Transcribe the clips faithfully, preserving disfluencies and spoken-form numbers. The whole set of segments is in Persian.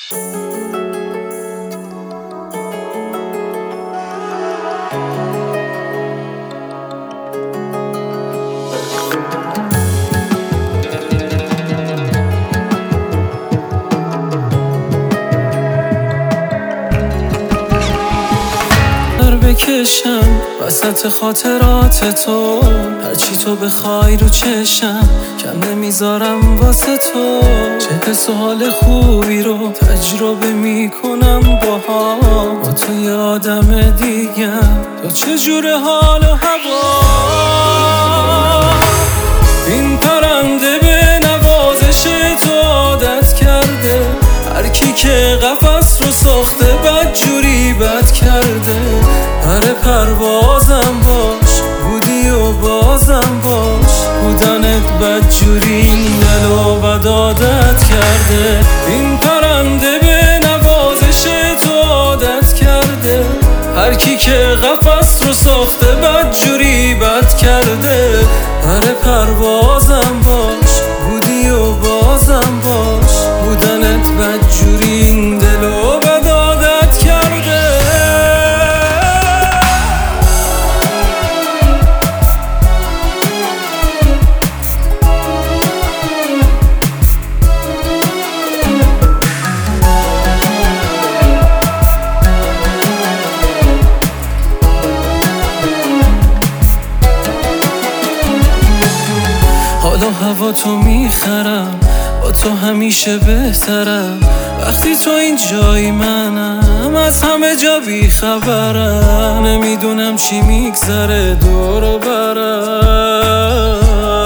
بکشم وسط خاطرات تو، هرچی تو بخوای رو چشم کم نمیذارم واسه تو. چه حس و حال خوبی رو تجربه میکنم باها، با تو یه آدم دیگم، تو چجور حال و هوا. این پرنده به نوازش تو عادت کرده، هر کی که قفس رو ساخته بدجوری بد کرده. هر پروازم باش بودی و بازم باش، بودنت بدجوری این دل و بد عادت کرده. این پرنده به نوازش تو عادت کرده، هر کی که قفس رو ساخته بدجوری بد کرده. هر پروازم باش بودی و بازم باش، بودنت بدجوری این دل و بد عادت کرده. حالا هوا تو میخرم، با تو همیشه بهترم. وقتی تو این جایی منم از همه جا بیخبرم، نمیدونم چی میگذره دور و برم.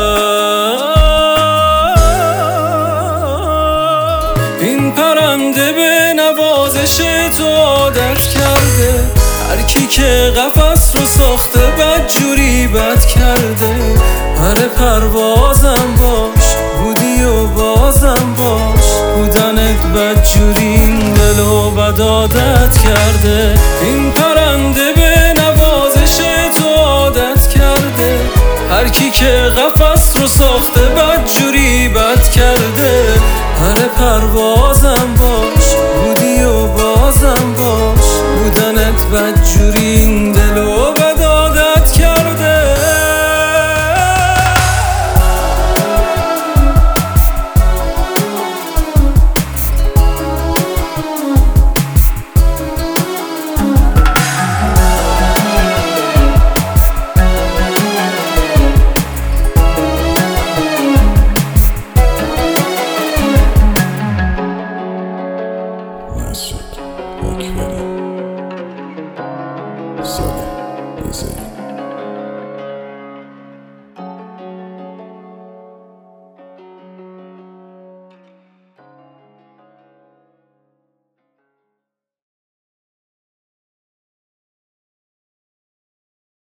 این پرنده به نوازش تو عادت کرده، هر کی که قفس رو ساخته بدجوری بد کرده. هر پروازم باش بودی و بازم باش، بودنت بدجوری این دل و بد عادت کرده. این پرنده به نوازش تو عادت کرده، هر کی که قفس رو ساخته بدجوری بد کرده. هر پروازم باش بودی و بازم باش، بودنت بدجوری این دل و بد عادت کرده. مسعود اکبری سال